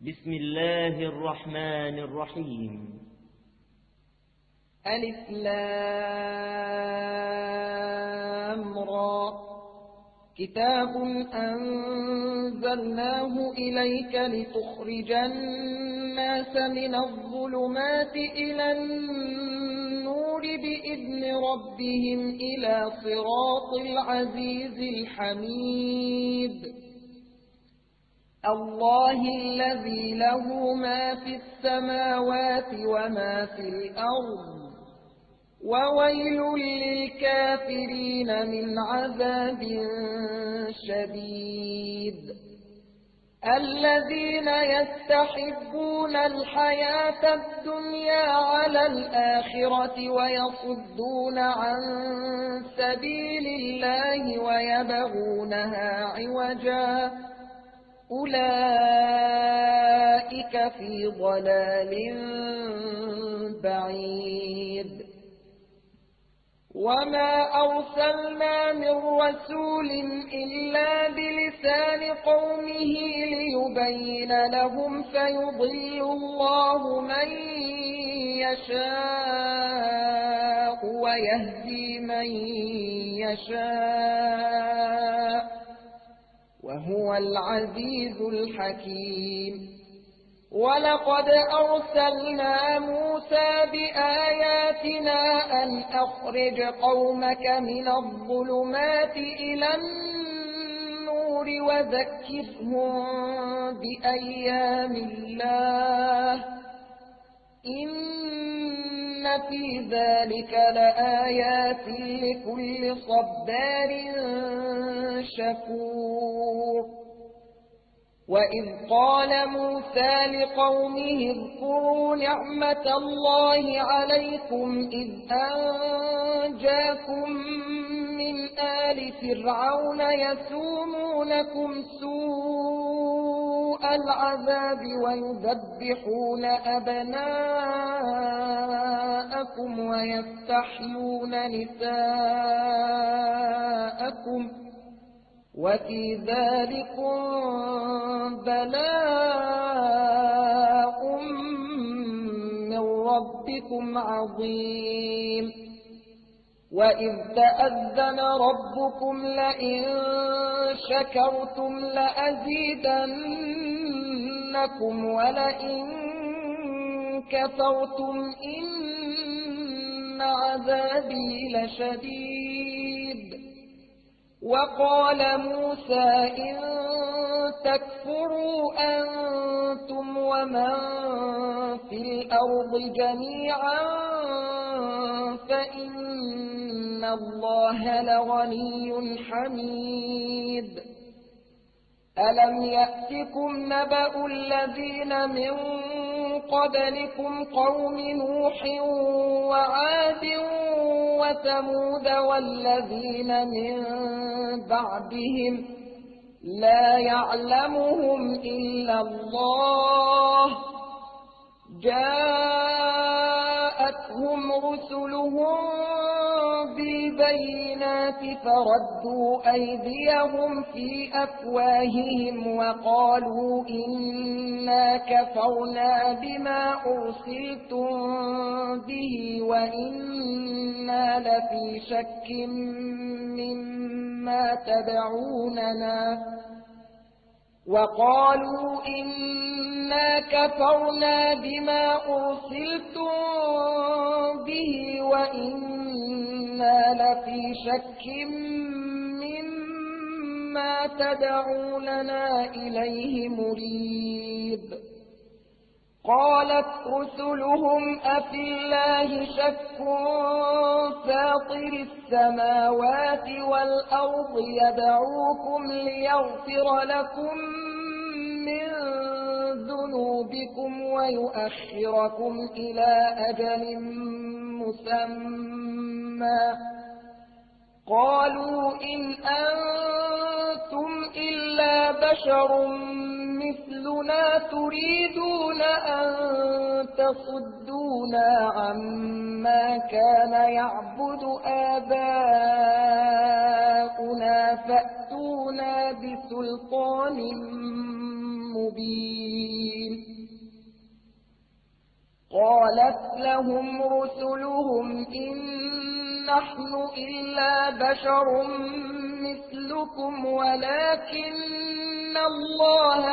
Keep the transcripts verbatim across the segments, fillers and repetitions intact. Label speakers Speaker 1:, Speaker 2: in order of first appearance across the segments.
Speaker 1: بسم الله الرحمن الرحيم.
Speaker 2: ألف لام را. كتاب أنزلناه إليك لتخرج الناس من الظلمات إلى النور بإذن ربهم إلى صراط العزيز الحميد. الله الذي له ما في السماوات وما في الأرض، وويل للكافرين من عذاب شديد. الذين يستحبون الحياة الدنيا على الآخرة ويصدون عن سبيل الله ويبغونها عوجا، أولئك في ضلال بعيد. وما أرسلنا من رسول إلا بلسان قومه ليبين لهم، فيضل الله من يشاء ويهدي من يشاء، وهو العزيز الحكيم. ولقد أرسلنا موسى بآياتنا أن أخرج قومك من الظلمات إلى النور وذكرهم بأيام الله، إن في ذلك لآيات لكل صبار شكور. وإذ قال موسى لقومه اذكروا نعمة الله عليكم إذ أنجاكم من آل فرعون يسومونكم سوء العذاب ويذبحون أبناءكم ويستحيون نساءكم، وفي ذلكم بلاء من ربكم عظيم. وإذ تأذن ربكم لئن شكرتم لأزيدنكم ولئن كفرتم إن عذابي لشديد. وقال موسى إن تكفروا أنتم ومن في الأرض جميعا فإن الله لغني حميد. ألم يأتكم نبأ الذين من قبلكم قوم نوح وعاد وثمود والذين من بعدهم لا يعلمهم إلا الله، جاءتهم رسلهم بالبينات فردوا أيديهم في أفواههم وقالوا إنا كفرنا بما أرسلتم به وإنا لفي شك مما تدعوننا وقالوا إنا كفرنا بما أرسلتم به وإنا لفي شك مما تدعوننا إليه مريب. قالت رسلهم أفي الله شك فاطر السماوات والأرض يدعوكم ليغفر لكم من ذنوبكم ويؤخركم إلى أجل مسمى، قالوا إن أنتم إلا بشر مثلنا تريدون أن تصدونا عما كان يعبد آباؤنا فأتونا بسلطان مبين. قالت لهم رسلهم إن نحن إلا بشر مثلكم ولكن الله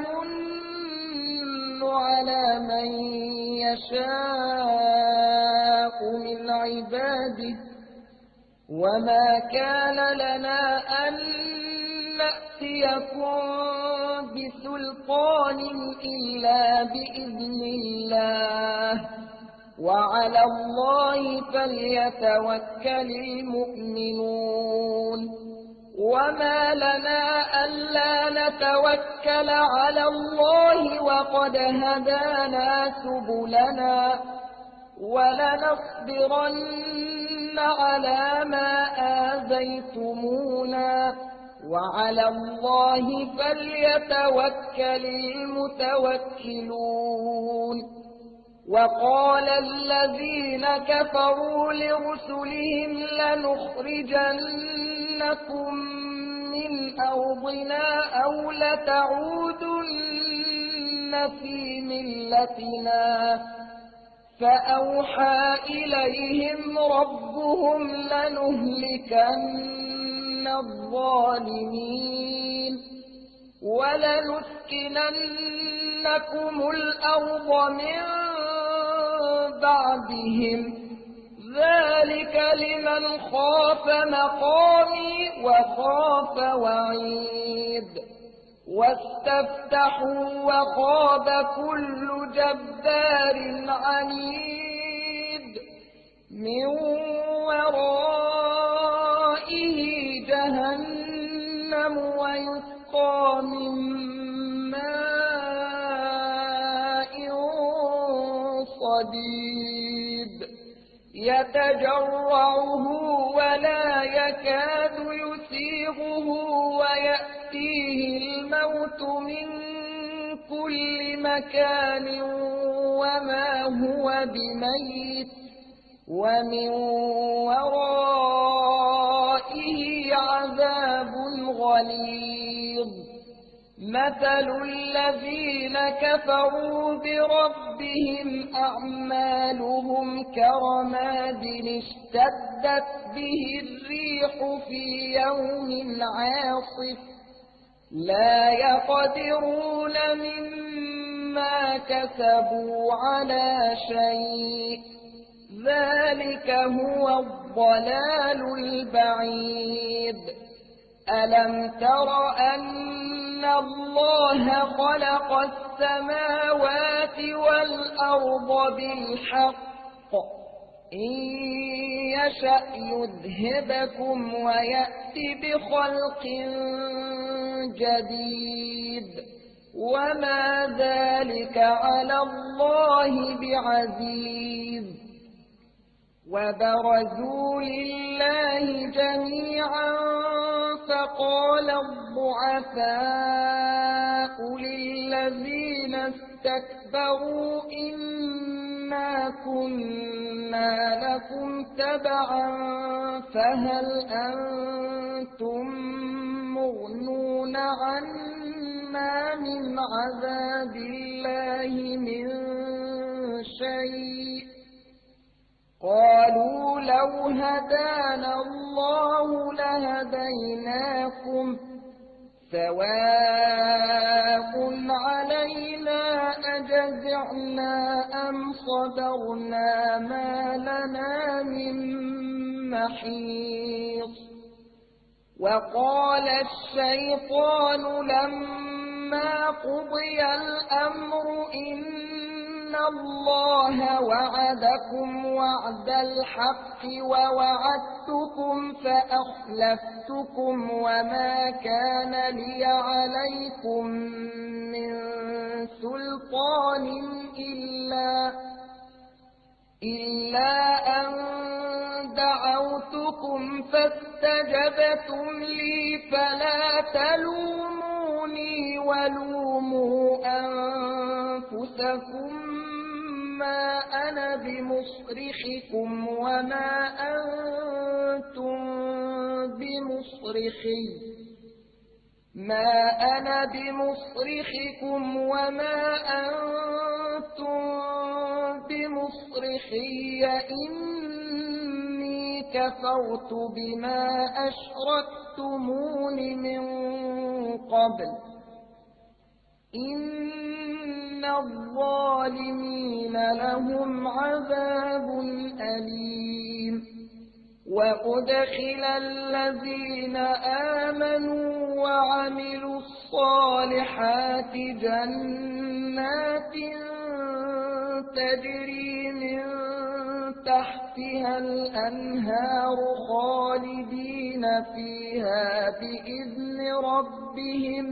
Speaker 2: يمن على من يشاء من عباده وما كان لنا أن نأتيكم بسلطان إلا بإذن الله وعلى الله فليتوكل المؤمنون. وما لنا ألا نتوكل على الله وقد هدانا سبلنا ولنصبرن على ما آذيتمونا وعلى الله فليتوكل المتوكلون. وقال الذين كفروا لرسلهم لنخرجنكم من أرضنا أو لتعودن في ملتنا فأوحى إليهم ربهم لنهلكن الظالمين ولنسكننكم الأرض من بعدهم ذلك لمن خاف مقامي وخاف وعيد. واستفتحوا وخاب كل جبار عنيد من ورائه جهنم ويسقى من ماء صديد يتجرعه ولا يكاد يسيغه ويأتيه الموت من كل مكان وما هو بميت ومن ورائه عذاب غليظ. مثل الذين كفروا بربهم أعمالهم كرماد اشتدت به الريح في يوم عاصف لا يقدرون مما كسبوا على شيء ذلك هو الضلال البعيد. ألم تر أن الله خلق السماوات والأرض بالحق إن يشأ يذهبكم ويأتي بخلق جديد وما ذلك على الله بعزيز. وبرزوا لله جميعا فقال الضعفاء للذين استكبروا إنا كنا لكم تبعا فهل أنتم مغنون عنا من عذاب الله من شيء قالوا لو هدانا الله لهديناكم سواء علينا أجزعنا أم صبرنا ما لنا من محيص. وقال الشيطان لما قضي الأمر إن الله وعدكم وعد الحق ووعدتكم فأخلفتكم وما كان لي عليكم من سلطان إلا إلا أن دعوتكم فاستجبتم لي فلا تلوموني ولوموا أنفسكم ما أنا بمصرخكم وما أنتم بمصرخي ما أنا بمصرخكم وما أنتم بمصرخي إني كفرت بما أشركتمون من قبل إن الظالمين لهم عذاب أليم وأدخل الذين آمنوا وعملوا الصالحات جنات تجري من تحتها الأنهار خالدين فيها بإذن ربهم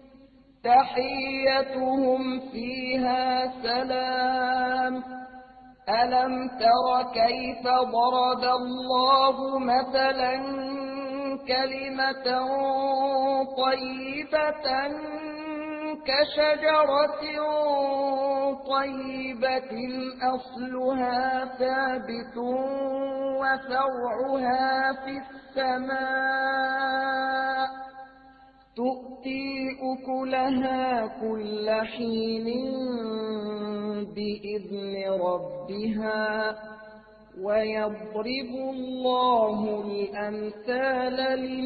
Speaker 2: تحيتهم فيها سلام ألم تر كيف ضرب الله مثلا كلمة طيبة كشجرة طيبة أصلها ثابت وفرعها في السماء تؤتي أكلها كل حين بإذن ربها ويضرب الله الأمثال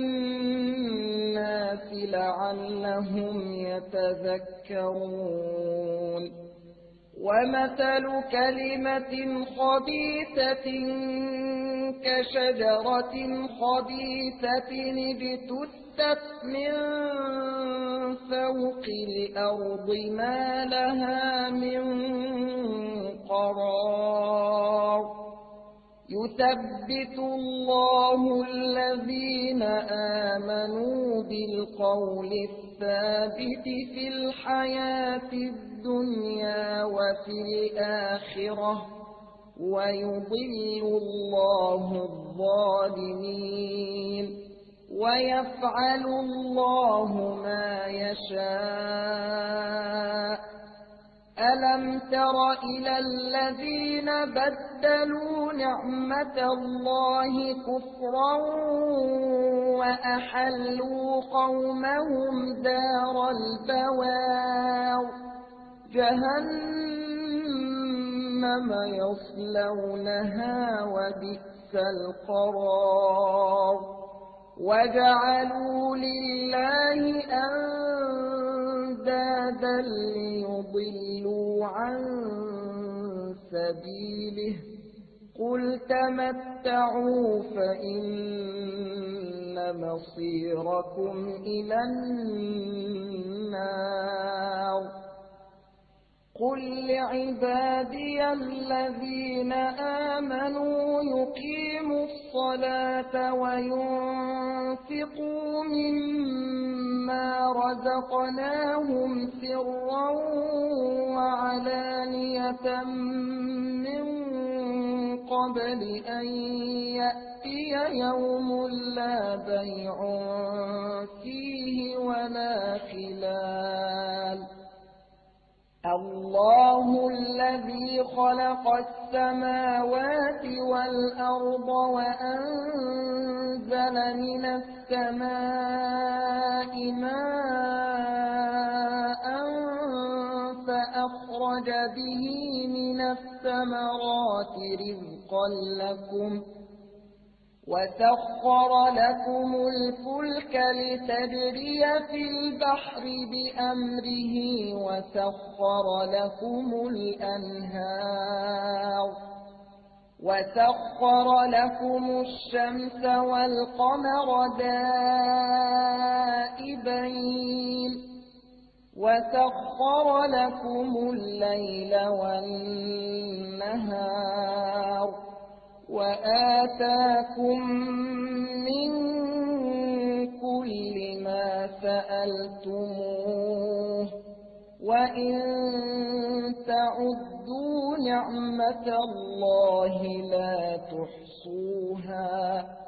Speaker 2: للناس لعلهم يتذكرون ومثل كلمة خبيثة كشجرة خبيثة اجتثت من فوق الأرض ما لها من قرار يثبت الله الذين آمنوا بالقول الثابت في الحياة الدنيا وفي الآخرة ويضل الله الظالمين ويفعل الله ما يشاء ألم تر إلى الذين بدلوا نعمة الله كفرا وأحلوا قومهم دار البوار جهنم يصلونها وبئس القرار وجعلوا لله أندادا ليضلوا عن سبيله قل تمتعوا فإن مصيركم إلى النار قل لعبادي الذين آمنوا يقيموا الصلاة وينفقوا مما رزقناهم سرا وعلانية من قبل أن يأتي يوم لا بيع فيه ولا خلال الله الذي خلق السماوات والأرض وأنزل من السماء ماء فأخرج به من الثمرات رزقا لكم وسخر لكم الفلك لتجري في البحر بأمره وسخر لكم الأنهار وسخر لكم الشمس والقمر دائبين وسخر لكم الليل والنهار وآتاكم من كل ما سألتموه وإن تعدوا نعمة الله لا تحصوها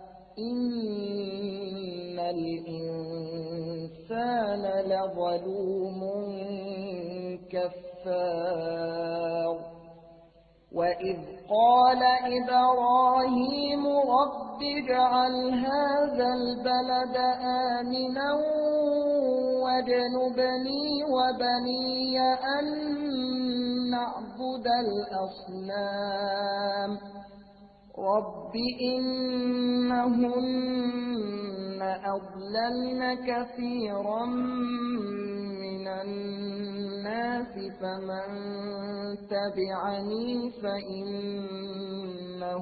Speaker 2: إن الإنسان لظلوم كفار غفار. وإذ قال إبراهيم رب اجعل هذا البلد آمنا واجنبني وبني أن نعبد الأصنام رب إنهن أضللن كثيرا من الناس فمن تبعني فإنه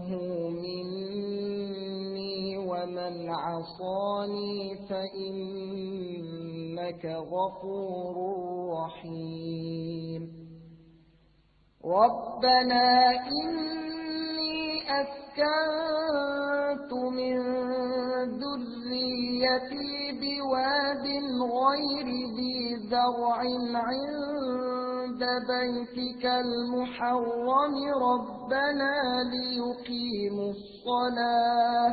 Speaker 2: مني ومن عصاني فإنك غفور رحيم. ربنا إني أسكنت من ذريتي بواد غير ذي زرع عند بيتك المحرم ربنا ليقيموا الصلاة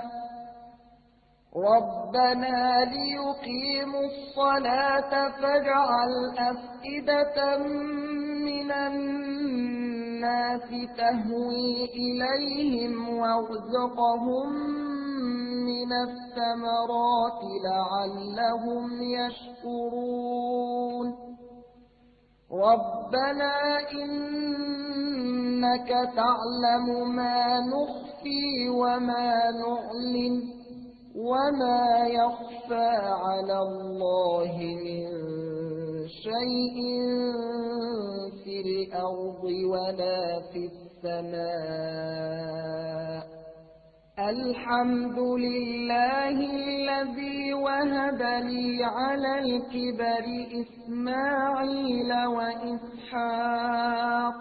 Speaker 2: ربنا ليقيموا الصلاة فاجعل أفئدة من الناس تهوي إليهم وارزقهم من الثمرات لعلهم يشكرون. ربنا إنك تعلم ما نخفي وما نعلن وما يخفى على الله من شيء في الأرض ولا في السماء. الحمد لله الذي وهب لي على الكبر إسماعيل وإسحاق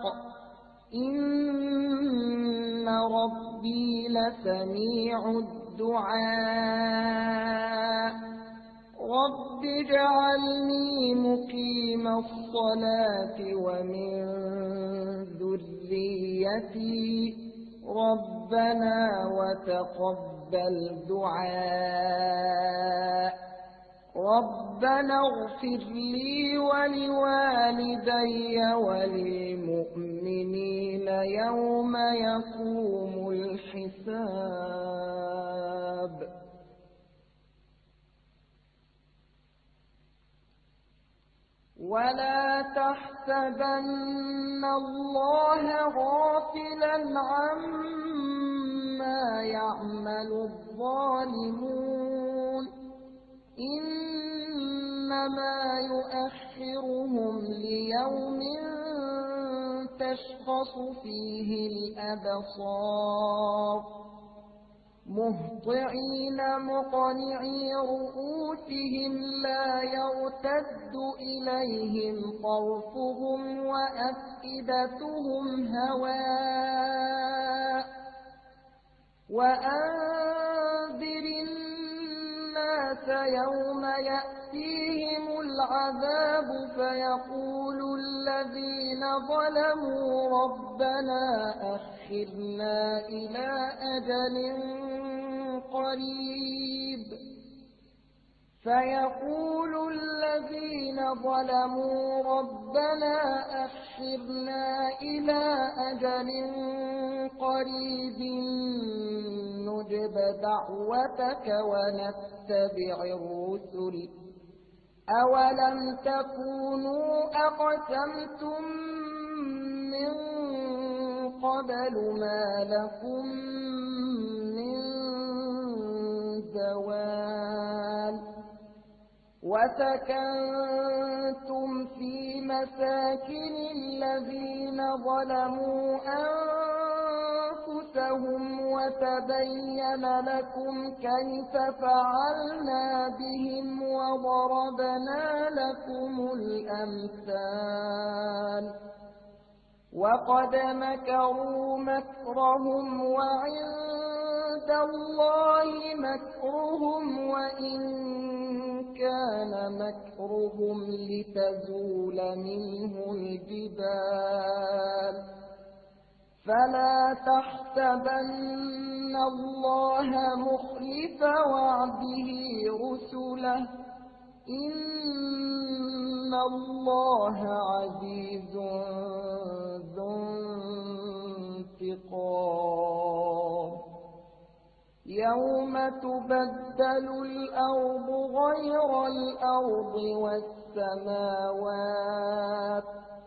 Speaker 2: إن ربي لسميع الدعاء. رب اجعلني مقيم الصلاة ومن ذريتي ربنا وتقبل دعاء. ربنا اغفر لي ولوالدي وللمؤمنين يوم يقوم الحساب. ولا تحسبن الله غافلا عما يعمل الظالمون إنما يؤخرهم ليوم تشخص فيه الأبصار مهطعين مقنعي رؤوسهم لا يرتد إليهم طرفهم وأفئدتهم هواء. وأنذر الناس يوم يأتيهم العذاب فيقول الذين ظلموا ربنا أخرنا إلى أجل قريب فيقول الذين ظلموا ربنا أخرنا إلى أجل قريب نجب دعوتك ونتبع الرسل أولم تكونوا أقسمتم من قبل ما لكم من زوال وسكنتم في مساكن الذين ظلموا أنفسهم وتبين لكم كيف فعلنا بهم وضربنا لكم الأمثال وقد مكروا مكرهم وعند الله مكرهم وإن كان مكرهم لتزول منه الجبال فلا تحسبن الله مخلف وعده رسله إن إن الله عزيز ذو انتقام يوم تبدل الأرض غير الأرض والسماوات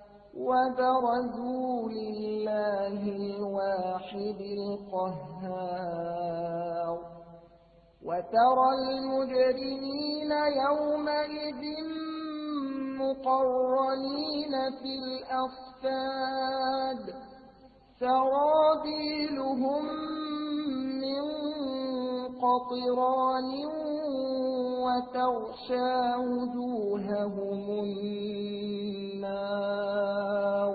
Speaker 2: وبرزوا لله الواحد القهار وترى المجرمين يومئذ مقرنين في الأصفاد سرابيلهم من قطران وتغشى وجوههم النار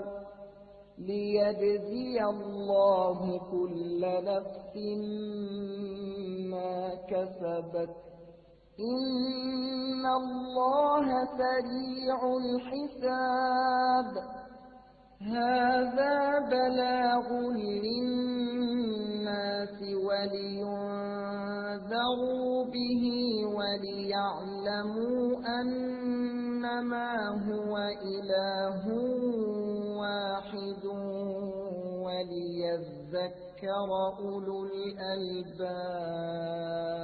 Speaker 2: ليجزي الله كل نفس ما كسبت إن الله سريع الحساب هذا بلاغ للناس ولينذروا به وليعلموا أنما هو إله واحد وليذكر أولو الألباب